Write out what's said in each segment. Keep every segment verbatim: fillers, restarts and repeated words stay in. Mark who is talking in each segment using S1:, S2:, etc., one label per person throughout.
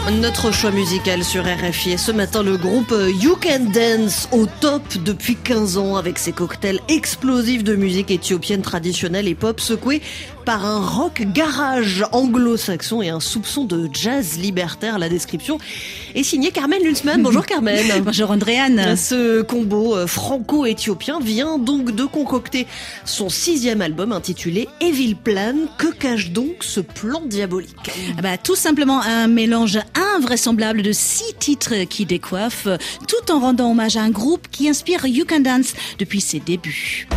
S1: Notre choix musical sur R F I. Et ce matin, le groupe You Can Dance au top depuis quinze ans avec ses cocktails explosifs de musique éthiopienne traditionnelle et pop secoués par un rock garage anglo-saxon et un soupçon de jazz libertaire. La description est signée Carmen Lulzmann. Bonjour Carmen.
S2: Bonjour Andréane.
S1: Ce combo franco-éthiopien vient donc de concocter son sixième album intitulé Evil Plan. Que cache donc ce plan diabolique ?
S2: Ah bah, tout simplement un mélange invraisemblable de six titres qui décoiffent, tout en rendant hommage à un groupe qui inspire You Can Dance depuis ses débuts.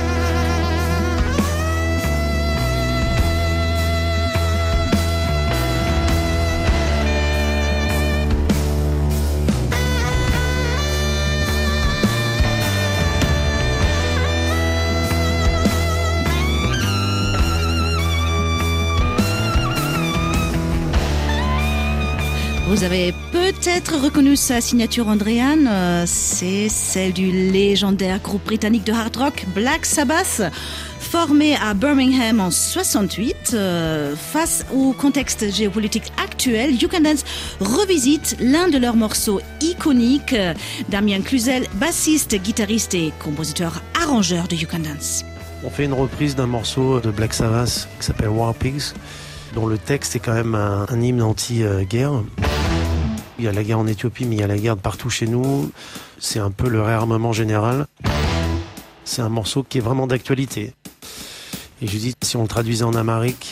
S2: Vous avez peut-être reconnu sa signature, Andréane, euh, c'est celle du légendaire groupe britannique de hard rock Black Sabbath. Formé à Birmingham en soixante-huit, euh, face au contexte géopolitique actuel, You Can Dance revisite l'un de leurs morceaux iconiques. Damien Cluzel, bassiste, guitariste et compositeur arrangeur de You Can Dance.
S3: On fait une reprise d'un morceau de Black Sabbath qui s'appelle War Pigs, dont le texte est quand même un, un hymne anti-guerre. Il y a la guerre en Éthiopie, mais il y a la guerre partout chez nous. C'est un peu le réarmement général. C'est un morceau qui est vraiment d'actualité. Et je dis, si on le traduisait en amharique...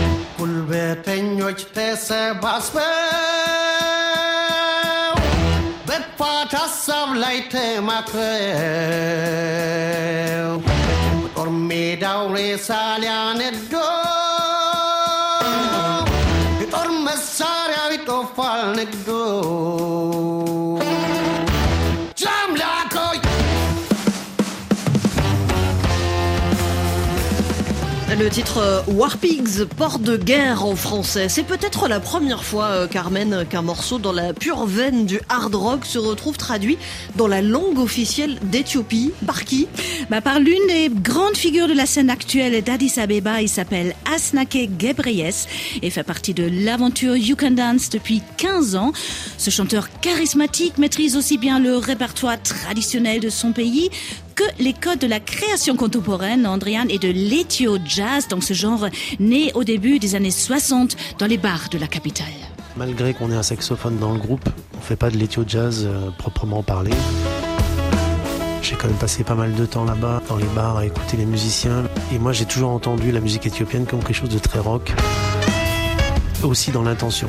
S1: Le titre War Pigs, port de guerre en français. C'est peut-être la première fois, Carmen, qu'un morceau dans la pure veine du hard rock se retrouve traduit dans la langue officielle d'Éthiopie. Par qui ?
S2: Bah, par l'une des grandes figures de la scène actuelle d'Addis Abeba. Il s'appelle Asnake Gebreyes et fait partie de l'aventure You Can Dance depuis quinze ans. Ce chanteur charismatique maîtrise aussi bien le répertoire traditionnel de son pays que les codes de la création contemporaine, Andréane, et de l'éthio-jazz, donc ce genre né au début des années soixante dans les bars de la capitale.
S3: Malgré qu'on ait un saxophone dans le groupe, on fait pas de l'éthio-jazz euh, proprement parlé. J'ai quand même passé pas mal de temps là-bas, dans les bars, à écouter les musiciens. Et moi, j'ai toujours entendu la musique éthiopienne comme quelque chose de très rock, aussi dans l'intention.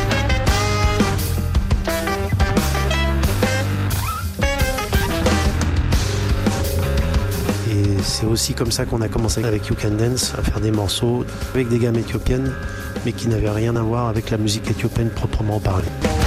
S3: C'est aussi comme ça qu'on a commencé avec You Can Dance, à faire des morceaux avec des gammes éthiopiennes, mais qui n'avaient rien à voir avec la musique éthiopienne proprement parlée.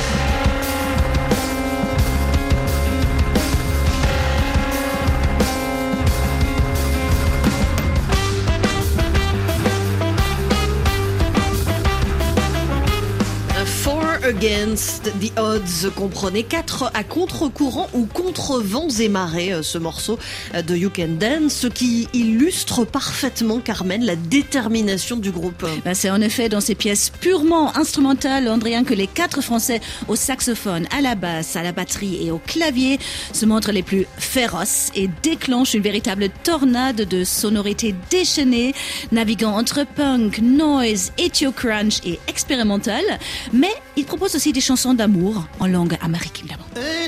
S1: Against the Odds, comprenez, quatre à contre-courant ou contre vents et marées, ce morceau de You Can Dance, ce qui illustre parfaitement, Carmen, la détermination du groupe.
S2: Ben c'est en effet dans ces pièces purement instrumentales, Andréane, que les quatre Français au saxophone, à la basse, à la batterie et au clavier se montrent les plus féroces et déclenchent une véritable tornade de sonorités déchaînées, naviguant entre punk, noise, ethio-crunch et expérimental, mais ils proposent aussi des chansons d'amour en langue amharique, évidemment.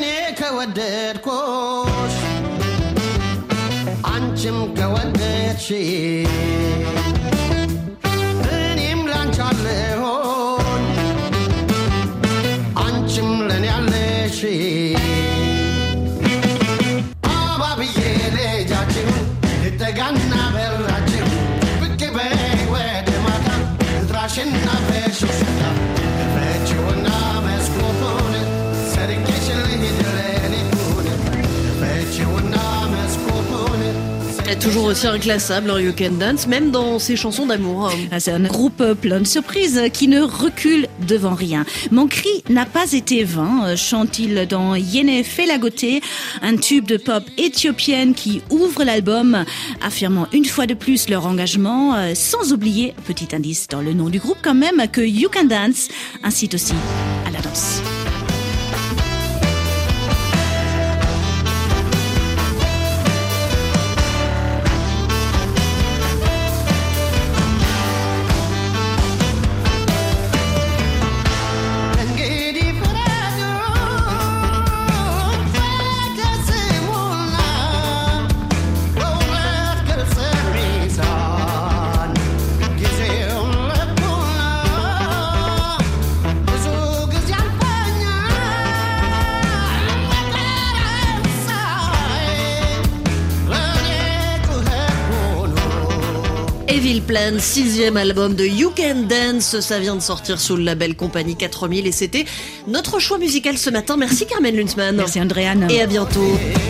S1: est toujours aussi inclassable, hein, You Can Dance, même dans ses chansons d'amour.
S2: Ah, c'est un groupe plein de surprises qui ne recule devant rien. Mon cri n'a pas été vain, chante-t-il dans Yene Felagote, un tube de pop éthiopienne qui ouvre l'album, affirmant une fois de plus leur engagement, sans oublier, petit indice dans le nom du groupe quand même, que You Can Dance incite aussi à la Roots.
S1: Evil Plan, sixième album de You Can Dance, ça vient de sortir sous le label Compagnie quatre mille et c'était notre choix musical ce matin. Merci Carmen Lunzmann.
S2: Merci Andréane.
S1: Et à bientôt.